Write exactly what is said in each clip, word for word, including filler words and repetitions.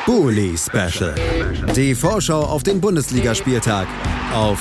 Bully Special. Die Vorschau auf den Bundesligaspieltag auf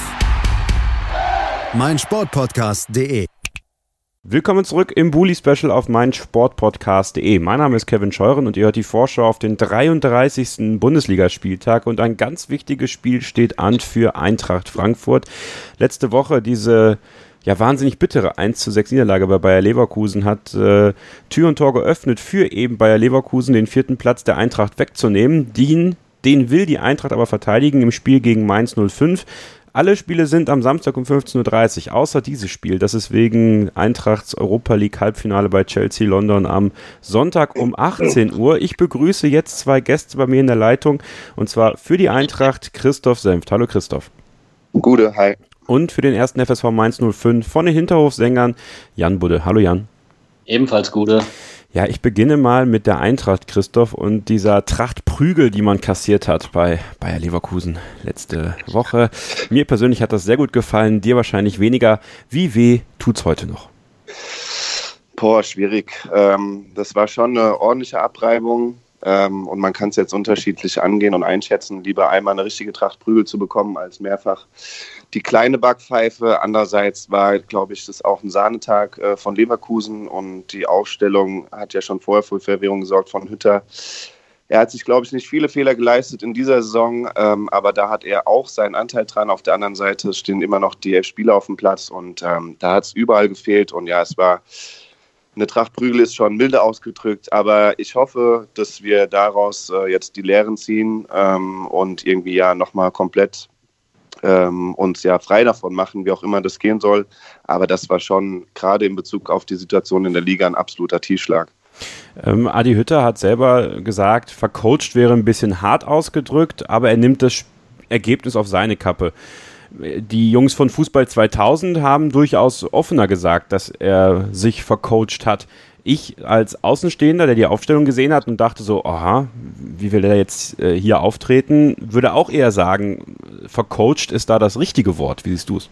meinsportpodcast punkt de. Willkommen zurück im Bully Special auf meinsportpodcast punkt de. Mein Name ist Kevin Scheuren und ihr hört die Vorschau auf den dreiunddreißigsten Bundesligaspieltag und ein ganz wichtiges Spiel steht an für Eintracht Frankfurt. Letzte Woche diese ja wahnsinnig bittere eins zu sechs Niederlage bei Bayer Leverkusen hat äh, Tür und Tor geöffnet für eben Bayer Leverkusen, den vierten Platz der Eintracht wegzunehmen. Den, den will die Eintracht aber verteidigen im Spiel gegen Mainz null fünf. Alle Spiele sind am Samstag um fünfzehn Uhr dreißig, außer dieses Spiel. Das ist wegen Eintrachts Europa League Halbfinale bei Chelsea London am Sonntag um achtzehn Uhr. Ich begrüße jetzt zwei Gäste bei mir in der Leitung, und zwar für die Eintracht Christoph Senft. Hallo Christoph. Gute, hi. Und für den ersten F S V Mainz null fünf von den Hinterhofsängern Jan Budde. Hallo Jan. Ebenfalls Gute. Ja, ich beginne mal mit der Eintracht, Christoph, und dieser Tracht Prügel, die man kassiert hat bei Bayer Leverkusen letzte Woche. Mir persönlich hat das sehr gut gefallen, dir wahrscheinlich weniger. Wie weh tut's heute noch? Boah, schwierig. Ähm, das war schon eine ordentliche Abreibung. Ähm, und man kann es jetzt unterschiedlich angehen und einschätzen, lieber einmal eine richtige Tracht Prügel zu bekommen, als mehrfach die kleine Backpfeife. Andererseits war, glaube ich, das auch ein Sahnetag äh, von Leverkusen, und die Aufstellung hat ja schon vorher für Verwirrung gesorgt von Hütter. Er hat sich, glaube ich, nicht viele Fehler geleistet in dieser Saison, ähm, aber da hat er auch seinen Anteil dran. Auf der anderen Seite stehen immer noch die elf Spieler auf dem Platz, und ähm, da hat es überall gefehlt. Und ja, es war eine Tracht Prügel, ist schon milde ausgedrückt, aber ich hoffe, dass wir daraus äh, jetzt die Lehren ziehen ähm, und irgendwie ja nochmal komplett ähm, uns ja frei davon machen, wie auch immer das gehen soll. Aber das war schon gerade in Bezug auf die Situation in der Liga ein absoluter Tiefschlag. Ähm, Adi Hütter hat selber gesagt, vercoacht wäre ein bisschen hart ausgedrückt, aber er nimmt das Ergebnis auf seine Kappe. Die Jungs von Fußball zweitausend haben durchaus offener gesagt, dass er sich vercoacht hat. Ich als Außenstehender, der die Aufstellung gesehen hat und dachte so, aha, wie will er jetzt äh, hier auftreten, würde auch eher sagen, vercoacht ist da das richtige Wort. Wie siehst du es?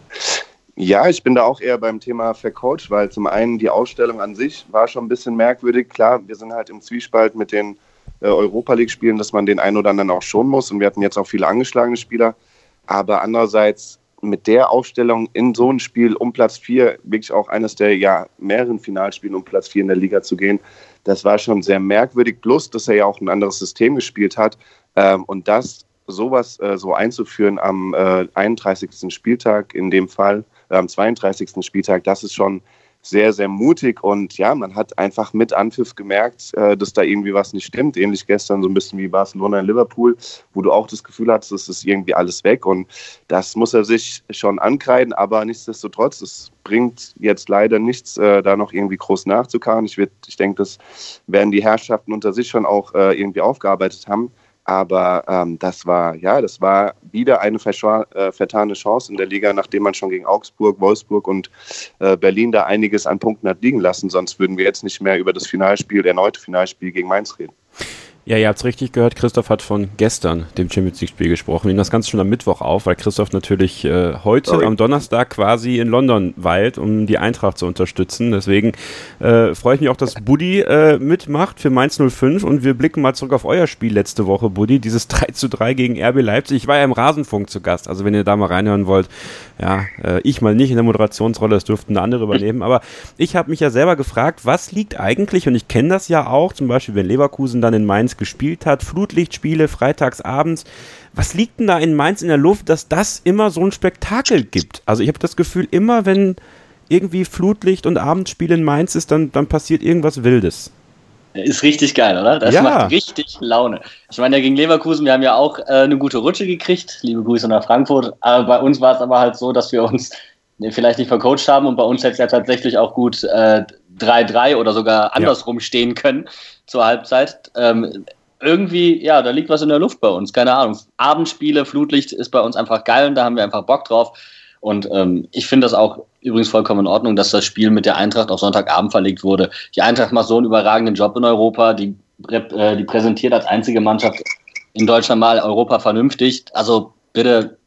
Ja, ich bin da auch eher beim Thema vercoacht, weil zum einen die Ausstellung an sich war schon ein bisschen merkwürdig. Klar, wir sind halt im Zwiespalt mit den äh, Europa-League-Spielen, dass man den einen oder anderen auch schonen muss, und wir hatten jetzt auch viele angeschlagene Spieler. Aber andererseits mit der Aufstellung in so ein Spiel um Platz vier, wirklich auch eines der ja mehreren Finalspielen um Platz vier in der Liga zu gehen, das war schon sehr merkwürdig. Plus, dass er ja auch ein anderes System gespielt hat. Ähm, und das sowas äh, so einzuführen am äh, einunddreißigsten Spieltag, in dem Fall äh, am zweiunddreißigsten Spieltag, das ist schon sehr, sehr mutig. Und ja, man hat einfach mit Anpfiff gemerkt, äh, dass da irgendwie was nicht stimmt. Ähnlich gestern so ein bisschen wie Barcelona in Liverpool, wo du auch das Gefühl hattest, es ist irgendwie alles weg. Und das muss er sich schon ankreiden. Aber nichtsdestotrotz, es bringt jetzt leider nichts, äh, da noch irgendwie groß nachzukarren. Ich, wird, ich denke, das werden die Herrschaften unter sich schon auch äh, irgendwie aufgearbeitet haben. Aber ähm, das war ja, das war wieder eine verschwa- äh, vertane Chance in der Liga, nachdem man schon gegen Augsburg, Wolfsburg und äh, Berlin da einiges an Punkten hat liegen lassen. Sonst würden wir jetzt nicht mehr über das Finalspiel, erneute Finalspiel gegen Mainz reden. Ja, ihr habt es richtig gehört, Christoph hat von gestern, dem Champions League-Spiel, gesprochen. Wir nehmen das Ganze schon am Mittwoch auf, weil Christoph natürlich äh, heute Sorry. am Donnerstag quasi in London weilt, um die Eintracht zu unterstützen. Deswegen äh, freue ich mich auch, dass Buddy äh, mitmacht für Mainz null fünf, und wir blicken mal zurück auf euer Spiel letzte Woche, Buddy, dieses drei zu drei gegen R B Leipzig. Ich war ja im Rasenfunk zu Gast, also wenn ihr da mal reinhören wollt, ja, äh, ich mal nicht in der Moderationsrolle, das dürften andere übernehmen, aber ich habe mich ja selber gefragt, was liegt eigentlich, und ich kenne das ja auch, zum Beispiel wenn Leverkusen dann in Mainz gespielt hat, Flutlichtspiele freitags abends. Was liegt denn da in Mainz in der Luft, dass das immer so ein Spektakel gibt? Also ich habe das Gefühl, immer wenn irgendwie Flutlicht und Abendspiele in Mainz ist, dann, dann passiert irgendwas Wildes. Ist richtig geil, oder? Das ja. macht richtig Laune. Ich meine, ja, gegen Leverkusen, wir haben ja auch äh, eine gute Rutsche gekriegt. Liebe Grüße nach Frankfurt. Aber bei uns war es aber halt so, dass wir uns vielleicht nicht vercoacht haben, und bei uns hätte es ja tatsächlich auch gut äh, drei drei oder sogar andersrum ja. stehen können zur Halbzeit. Ähm, irgendwie, ja, da liegt was in der Luft bei uns, keine Ahnung. Abendspiele, Flutlicht ist bei uns einfach geil, und da haben wir einfach Bock drauf. Und ähm, ich finde das auch übrigens vollkommen in Ordnung, dass das Spiel mit der Eintracht auf Sonntagabend verlegt wurde. Die Eintracht macht so einen überragenden Job in Europa, die, äh, die präsentiert als einzige Mannschaft in Deutschland mal Europa vernünftig. Also bitte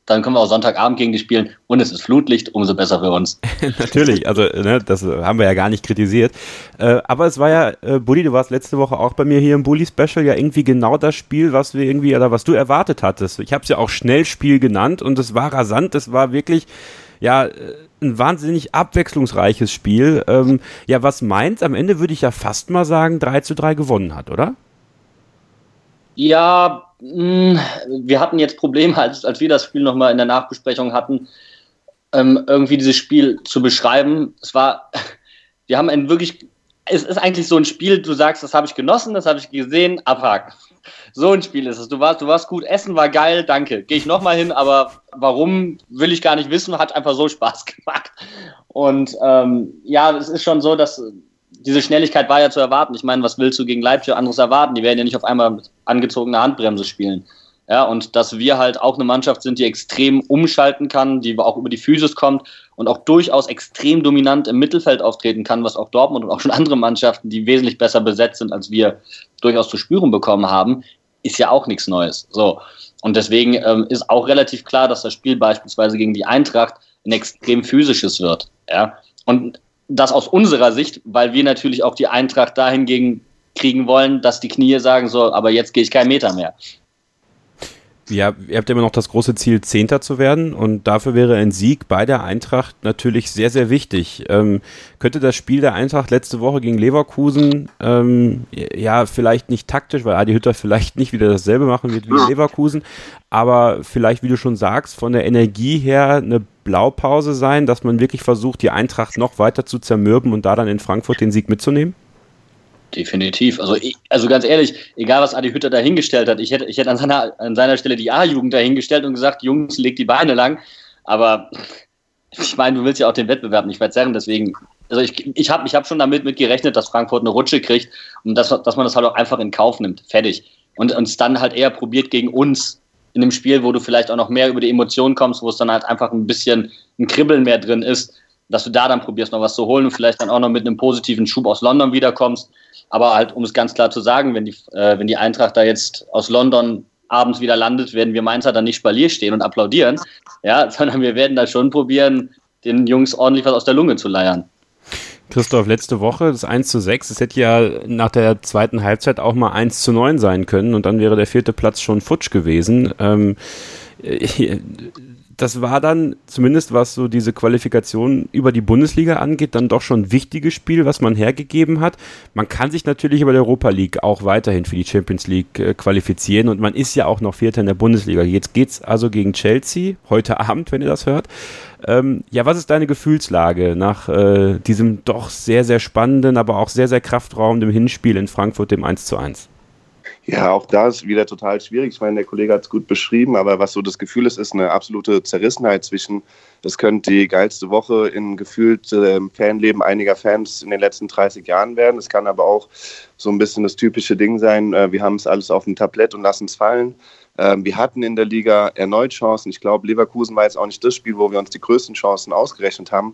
dann können wir auch Sonntagabend gegen die spielen und es ist Flutlicht, umso besser für uns. Natürlich, also ne, das haben wir ja gar nicht kritisiert. Äh, aber es war ja, äh, Bulli, du warst letzte Woche auch bei mir hier im Bulli-Special, ja irgendwie genau das Spiel, was wir irgendwie, oder was du erwartet hattest. Ich habe es ja auch Schnellspiel genannt und es war rasant, es war wirklich, ja, ein wahnsinnig abwechslungsreiches Spiel. Ähm, ja, was Mainz am Ende, würde ich ja fast mal sagen, drei zu drei gewonnen hat, oder? Ja, mh, wir hatten jetzt Probleme, als, als wir das Spiel nochmal in der Nachbesprechung hatten, ähm, irgendwie dieses Spiel zu beschreiben. Es war, wir haben ein wirklich, es ist eigentlich so ein Spiel, du sagst, das habe ich genossen, das habe ich gesehen, abhaken. So ein Spiel ist es. Du warst, du warst gut, Essen war geil, danke. Gehe ich nochmal hin, aber warum, will ich gar nicht wissen, hat einfach so Spaß gemacht. Und ähm, ja, es ist schon so, dass diese Schnelligkeit war ja zu erwarten. Ich meine, was willst du gegen Leipzig anderes erwarten? Die werden ja nicht auf einmal mit angezogener Handbremse spielen. Ja, und dass wir halt auch eine Mannschaft sind, die extrem umschalten kann, die auch über die Physis kommt und auch durchaus extrem dominant im Mittelfeld auftreten kann, was auch Dortmund und auch schon andere Mannschaften, die wesentlich besser besetzt sind, als wir, durchaus zu spüren bekommen haben, ist ja auch nichts Neues. So. Und deswegen ähm, ist auch relativ klar, dass das Spiel beispielsweise gegen die Eintracht ein extrem physisches wird. Ja? Und das aus unserer Sicht, weil wir natürlich auch die Eintracht dahingegen kriegen wollen, dass die Knie sagen, so, aber jetzt gehe ich keinen Meter mehr. Ja, ihr habt immer noch das große Ziel, Zehnter zu werden und dafür wäre ein Sieg bei der Eintracht natürlich sehr, sehr wichtig. Ähm, könnte das Spiel der Eintracht letzte Woche gegen Leverkusen, ähm, ja, vielleicht nicht taktisch, weil Adi Hütter vielleicht nicht wieder dasselbe machen wird wie Leverkusen, aber vielleicht, wie du schon sagst, von der Energie her eine Blaupause sein, dass man wirklich versucht, die Eintracht noch weiter zu zermürben und da dann in Frankfurt den Sieg mitzunehmen? Definitiv. Also, ich, also ganz ehrlich, egal was Adi Hütter dahingestellt hat, ich hätte, ich hätte an seiner, an seiner Stelle die A-Jugend dahingestellt und gesagt, Jungs, legt die Beine lang. Aber ich meine, du willst ja auch den Wettbewerb nicht verzerren, deswegen, also ich, ich habe ich hab schon damit mit gerechnet, dass Frankfurt eine Rutsche kriegt und dass, dass man das halt auch einfach in Kauf nimmt. Fertig. Und uns dann halt eher probiert gegen uns in einem Spiel, wo du vielleicht auch noch mehr über die Emotionen kommst, wo es dann halt einfach ein bisschen ein Kribbeln mehr drin ist, dass du da dann probierst, noch was zu holen und vielleicht dann auch noch mit einem positiven Schub aus London wiederkommst. Aber halt, um es ganz klar zu sagen, wenn die, äh, wenn die Eintracht da jetzt aus London abends wieder landet, werden wir Mainzer dann nicht Spalier stehen und applaudieren, ja, sondern wir werden da schon probieren, den Jungs ordentlich was aus der Lunge zu leiern. Christoph, letzte Woche das eins zu sechs, es hätte ja nach der zweiten Halbzeit auch mal eins zu neun sein können und dann wäre der vierte Platz schon futsch gewesen. Ähm, das war dann, zumindest was so diese Qualifikation über die Bundesliga angeht, dann doch schon ein wichtiges Spiel, was man hergegeben hat. Man kann sich natürlich über die Europa League auch weiterhin für die Champions League äh, qualifizieren und man ist ja auch noch Vierter in der Bundesliga. Jetzt geht's also gegen Chelsea, heute Abend, wenn ihr das hört. Ähm, ja, was ist deine Gefühlslage nach äh, diesem doch sehr, sehr spannenden, aber auch sehr, sehr kraftraubenden Hinspiel in Frankfurt, dem eins zu eins? Ja, auch da ist wieder total schwierig. Ich meine, der Kollege hat es gut beschrieben, aber was so das Gefühl ist, ist eine absolute Zerrissenheit zwischen, das könnte die geilste Woche in gefühlt äh, Fanleben einiger Fans in den letzten dreißig Jahren werden. Es kann aber auch so ein bisschen das typische Ding sein, äh, wir haben es alles auf dem Tablett und lassen es fallen. Äh, wir hatten in der Liga erneut Chancen. Ich glaube, Leverkusen war jetzt auch nicht das Spiel, wo wir uns die größten Chancen ausgerechnet haben.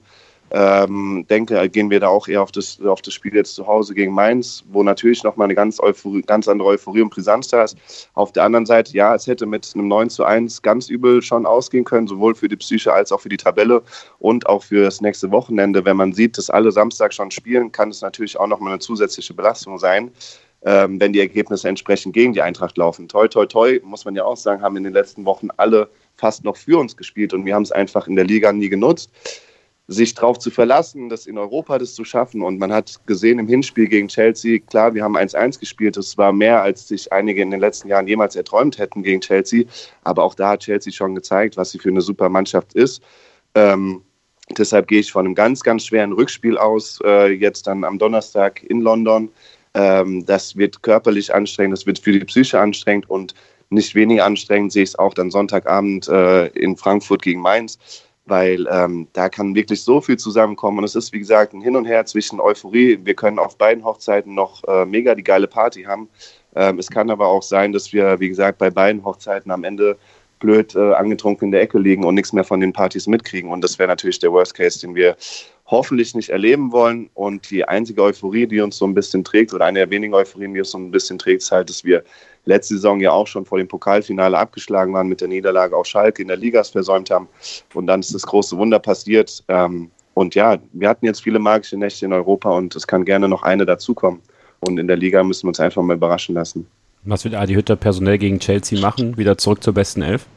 Ähm, denke, gehen wir da auch eher auf das, auf das Spiel jetzt zu Hause gegen Mainz, wo natürlich nochmal eine ganz, Euphorie, ganz andere Euphorie und Brisanz da ist. Auf der anderen Seite, ja, es hätte mit einem neun zu eins ganz übel schon ausgehen können, sowohl für die Psyche als auch für die Tabelle und auch für das nächste Wochenende. Wenn man sieht, dass alle Samstag schon spielen, kann es natürlich auch nochmal eine zusätzliche Belastung sein, ähm, wenn die Ergebnisse entsprechend gegen die Eintracht laufen. Toi, toi, toi, muss man ja auch sagen, haben in den letzten Wochen alle fast noch für uns gespielt und wir haben es einfach in der Liga nie genutzt. Sich darauf zu verlassen, das in Europa das zu schaffen. Und man hat gesehen im Hinspiel gegen Chelsea, klar, wir haben eins eins gespielt, das war mehr, als sich einige in den letzten Jahren jemals erträumt hätten gegen Chelsea. Aber auch da hat Chelsea schon gezeigt, was sie für eine super Mannschaft ist. Ähm, deshalb gehe ich von einem ganz, ganz schweren Rückspiel aus, äh, jetzt dann am Donnerstag in London. Ähm, das wird körperlich anstrengend, das wird für die Psyche anstrengend und nicht weniger anstrengend sehe ich es auch dann Sonntagabend äh, in Frankfurt gegen Mainz. Weil ähm, da kann wirklich so viel zusammenkommen und es ist, wie gesagt, ein Hin und Her zwischen Euphorie. Wir können auf beiden Hochzeiten noch äh, mega die geile Party haben. Ähm, es kann aber auch sein, dass wir, wie gesagt, bei beiden Hochzeiten am Ende blöd äh, angetrunken in der Ecke liegen und nichts mehr von den Partys mitkriegen und das wäre natürlich der Worst Case, den wir hoffentlich nicht erleben wollen. Und die einzige Euphorie, die uns so ein bisschen trägt, oder eine der wenigen Euphorien, die uns so ein bisschen trägt, ist halt, dass wir letzte Saison ja auch schon vor dem Pokalfinale abgeschlagen waren mit der Niederlage auf Schalke, in der Liga es versäumt haben. Und dann ist das große Wunder passiert. Und ja, wir hatten jetzt viele magische Nächte in Europa und es kann gerne noch eine dazukommen. Und in der Liga müssen wir uns einfach mal überraschen lassen. Was wird Adi Hütter personell gegen Chelsea machen? Wieder zurück zur besten Elf?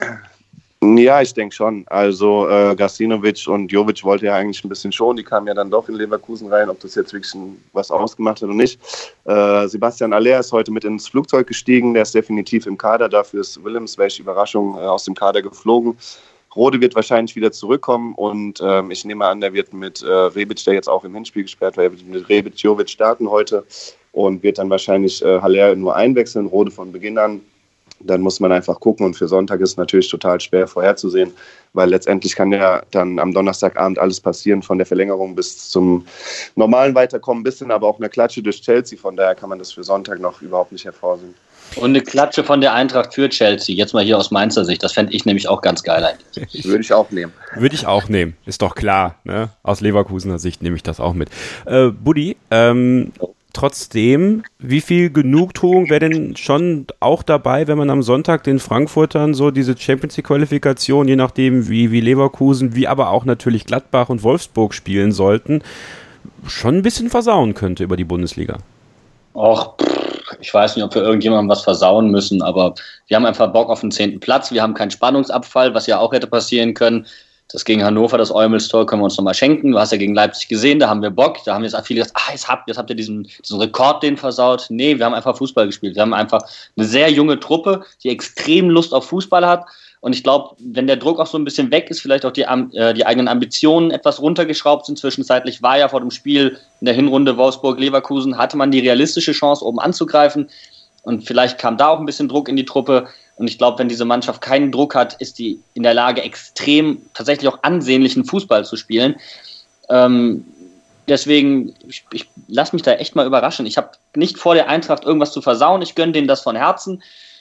Ja, ich denke schon. Also äh, Gacinovic und Jovic wollte ja eigentlich ein bisschen schon. Die kamen ja dann doch in Leverkusen rein, ob das jetzt wirklich was ausgemacht hat oder nicht. Äh, Sebastian Aller ist heute mit ins Flugzeug gestiegen. Der ist definitiv im Kader. Dafür ist Willems, welche Überraschung, äh, aus dem Kader geflogen. Rode wird wahrscheinlich wieder zurückkommen und ähm, ich nehme an, der wird mit äh, Rebic, der jetzt auch im Hinspiel gesperrt war, er wird mit Rebic Jovic starten heute und wird dann wahrscheinlich äh, Haller nur einwechseln, Rode von Beginn an. Dann muss man einfach gucken und für Sonntag ist es natürlich total schwer vorherzusehen, weil letztendlich kann ja dann am Donnerstagabend alles passieren, von der Verlängerung bis zum normalen Weiterkommen, bis hin aber auch eine Klatsche durch Chelsea, von daher kann man das für Sonntag noch überhaupt nicht hervorsehen. Und eine Klatsche von der Eintracht für Chelsea, jetzt mal hier aus Mainzer Sicht, das fände ich nämlich auch ganz geil eigentlich. Würde ich auch nehmen. Würde ich auch nehmen, ist doch klar, ne? Aus Leverkusener Sicht nehme ich das auch mit. Äh, Buddy, ähm, trotzdem, wie viel Genugtuung wäre denn schon auch dabei, wenn man am Sonntag den Frankfurtern so diese Champions-League-Qualifikation, je nachdem wie, wie Leverkusen, wie aber auch natürlich Gladbach und Wolfsburg spielen sollten, schon ein bisschen versauen könnte über die Bundesliga? Och, ich weiß nicht, ob wir irgendjemandem was versauen müssen, aber wir haben einfach Bock auf den zehnten Platz. Wir haben keinen Spannungsabfall, was ja auch hätte passieren können. Das gegen Hannover, das Eumels-Tor, können wir uns nochmal schenken. Du hast ja gegen Leipzig gesehen, da haben wir Bock. Da haben jetzt viele gesagt, ah, jetzt habt, jetzt habt ihr diesen, diesen Rekord den versaut. Nee, wir haben einfach Fußball gespielt. Wir haben einfach eine sehr junge Truppe, die extrem Lust auf Fußball hat. Und ich glaube, wenn der Druck auch so ein bisschen weg ist, vielleicht auch die, äh, die eigenen Ambitionen etwas runtergeschraubt sind. Zwischenzeitlich war ja vor dem Spiel in der Hinrunde Wolfsburg-Leverkusen, hatte man die realistische Chance, oben anzugreifen. Und vielleicht kam da auch ein bisschen Druck in die Truppe. Und ich glaube, wenn diese Mannschaft keinen Druck hat, ist die in der Lage, extrem, tatsächlich auch ansehnlichen Fußball zu spielen. Ähm, deswegen, ich, ich lasse mich da echt mal überraschen. Ich habe nicht vor, der Eintracht irgendwas zu versauen. Ich gönne denen das von Herzen.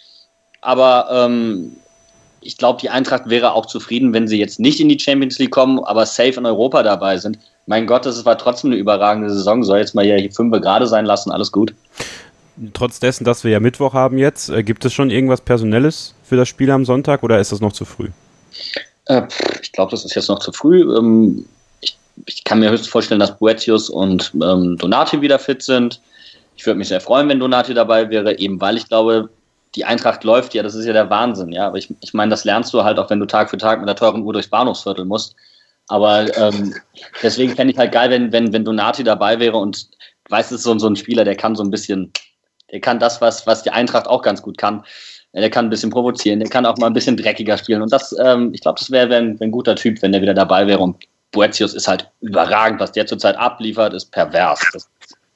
Aber ähm, ich glaube, die Eintracht wäre auch zufrieden, wenn sie jetzt nicht in die Champions League kommen, aber safe in Europa dabei sind. Mein Gott, das war trotzdem eine überragende Saison. Soll jetzt mal hier fünf gerade sein lassen, alles gut. Trotz dessen, dass wir ja Mittwoch haben jetzt, äh, gibt es schon irgendwas Personelles für das Spiel am Sonntag oder ist das noch zu früh? Äh, ich glaube, das ist jetzt noch zu früh. Ähm, ich, ich kann mir höchstens vorstellen, dass Boetius und ähm, Donati wieder fit sind. Ich würde mich sehr freuen, wenn Donati dabei wäre, eben weil ich glaube, die Eintracht läuft ja, das ist ja der Wahnsinn. Ja, aber ich, ich meine, das lernst du halt auch, wenn du Tag für Tag mit der teuren Uhr durchs Bahnhofsviertel musst. Aber ähm, deswegen fände ich halt geil, wenn, wenn, wenn Donati dabei wäre und weißt du, so, so ein Spieler, der kann so ein bisschen, der kann das, was, was die Eintracht auch ganz gut kann. Der kann ein bisschen provozieren, der kann auch mal ein bisschen dreckiger spielen. Und das, ähm, ich glaube, das wäre wär ein, wär ein guter Typ, wenn der wieder dabei wäre. Und Boetius ist halt überragend, was der zurzeit abliefert, ist pervers. Das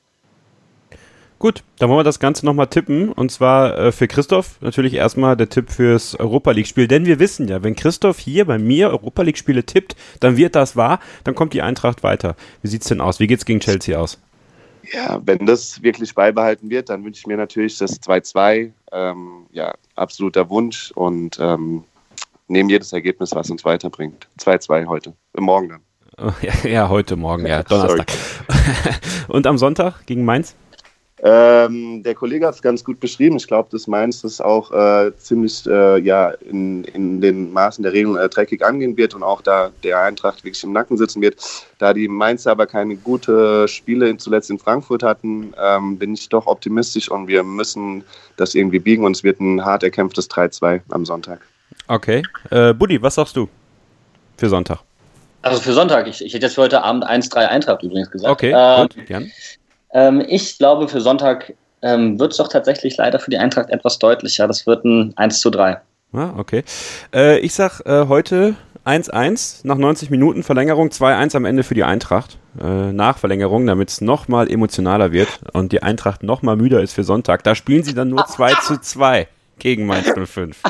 Gut, dann wollen wir das Ganze nochmal tippen. Und zwar äh, für Christoph natürlich erstmal der Tipp fürs Europa-League-Spiel. Denn wir wissen ja, wenn Christoph hier bei mir Europa-League-Spiele tippt, dann wird das wahr, dann kommt die Eintracht weiter. Wie sieht's denn aus? Wie geht's gegen Chelsea aus? Ja, wenn das wirklich beibehalten wird, dann wünsche ich mir natürlich das zwei zwei. Ähm, ja, absoluter Wunsch und ähm, nehmen jedes Ergebnis, was uns weiterbringt. zwei zwei heute, morgen dann. Ja, ja, heute Morgen, ja, Donnerstag. Und am Sonntag gegen Mainz? Ähm, der Kollege hat es ganz gut beschrieben. Ich glaube, dass Mainz das auch äh, ziemlich äh, ja, in, in den Maßen der Regeln äh, dreckig angehen wird und auch da der Eintracht wirklich im Nacken sitzen wird. Da die Mainzer aber keine gute Spiele zuletzt in Frankfurt hatten, ähm, bin ich doch optimistisch und wir müssen das irgendwie biegen und es wird ein hart erkämpftes drei zwei am Sonntag. Okay. Äh, Buddy, was sagst du für Sonntag? Also für Sonntag, ich, ich hätte jetzt für heute Abend eins drei Eintracht übrigens gesagt. Okay, ähm, gut, gern. Ähm, ich glaube, für Sonntag ähm, wird es doch tatsächlich leider für die Eintracht etwas deutlicher. Das wird ein eins zu drei. Ah, okay. Äh, ich sag äh, heute eins eins nach neunzig Minuten Verlängerung, zwei eins am Ende für die Eintracht. Äh, nach Verlängerung, damit es nochmal emotionaler wird und die Eintracht nochmal müder ist für Sonntag. Da spielen sie dann nur zwei zu zwei. gegen Mainz null fünf.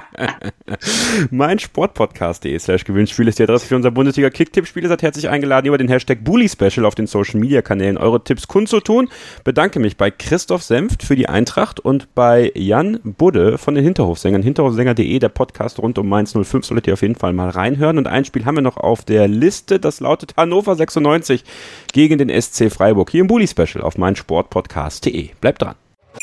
mein Sportpodcast.de slash Gewinnspiel ist die Adresse für unser Bundesliga-Kick-Tipp-Spiel. Ihr seid herzlich eingeladen, über den Hashtag Bully-Special auf den Social-Media-Kanälen eure Tipps kundzutun. Bedanke mich bei Christoph Senft für die Eintracht und bei Jan Budde von den Hinterhofsängern. Hinterhofsänger punkt de, der Podcast rund um Mainz null fünf, solltet ihr auf jeden Fall mal reinhören. Und ein Spiel haben wir noch auf der Liste, das lautet Hannover sechsundneunzig gegen den S C Freiburg. Hier im Bully-Special auf mein Sportpodcast.de. Bleibt dran.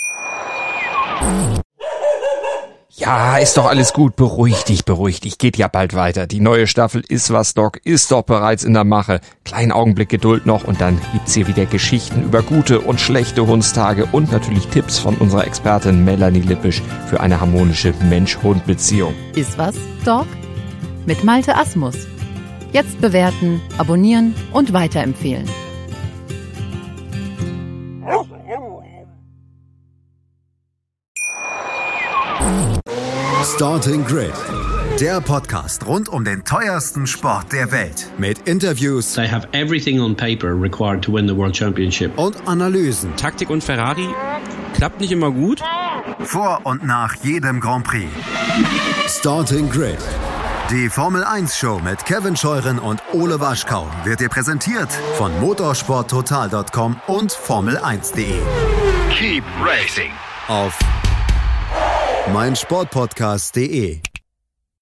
Ja, ist doch alles gut. Beruhig dich, beruhig dich. Geht ja bald weiter. Die neue Staffel Ist was, Doc ist doch bereits in der Mache. Kleinen Augenblick Geduld noch und dann gibt's hier wieder Geschichten über gute und schlechte Hundstage und natürlich Tipps von unserer Expertin Melanie Lippisch für eine harmonische Mensch-Hund-Beziehung. Ist was, Doc? Mit Malte Asmus. Jetzt bewerten, abonnieren und weiterempfehlen. Starting Grid, der Podcast rund um den teuersten Sport der Welt. Mit Interviews, They have everything on paper required to win the World Championship. Und Analysen. Taktik und Ferrari klappt nicht immer gut. Vor und nach jedem Grand Prix. Starting Grid, die Formel eins Show mit Kevin Scheuren und Ole Waschkau wird dir präsentiert von motorsport total Punkt com und Formel eins Punkt de. Keep racing. Auf mein Sportpodcast punkt de.